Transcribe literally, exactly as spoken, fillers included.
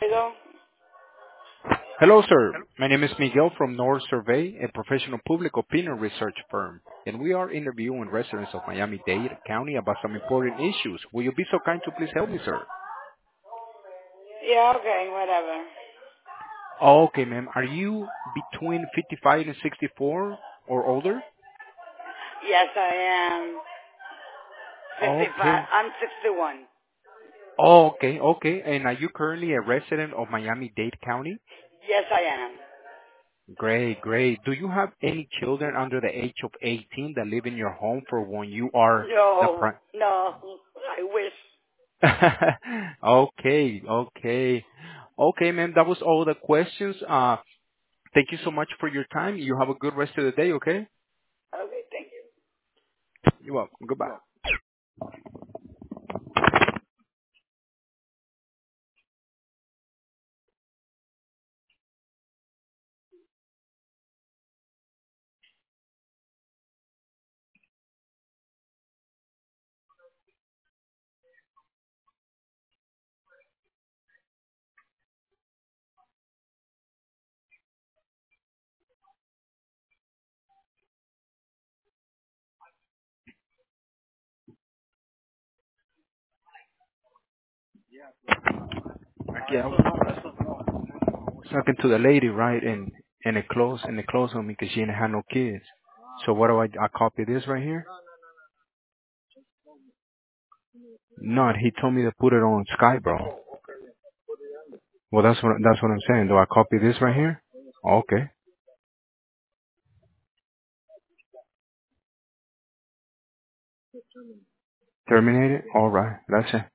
Diego. Hello, sir. My name is Miguel from North Survey, a professional public opinion research firm, and we are interviewing residents of Miami-Dade County about some important issues. Will you be so kind to please help me, sir? Yeah, okay, whatever. Okay, ma'am. Are you between fifty-five and sixty-four or older? Yes, I am fifty-five. Okay. I'm sixty-one. Okay, okay. And are you currently a resident of Miami-Dade County? Yes, I am. Great, great. Do you have any children under the age of eighteen that live in your home for when you are the No, pri- no, I wish. Okay, okay. Okay, ma'am, that was all the questions. Uh, thank you so much for your time. You have a good rest of the day, okay? Okay, thank you. You're welcome. Goodbye. Yeah, I was talking to the lady, right? And and it closed and it closed on me because she didn't have no kids. So what do I? I copy this right here? No, he told me to put it on Skype, bro. Well, that's what that's what I'm saying. Do I copy this right here? Okay. Terminate it. All right. That's it.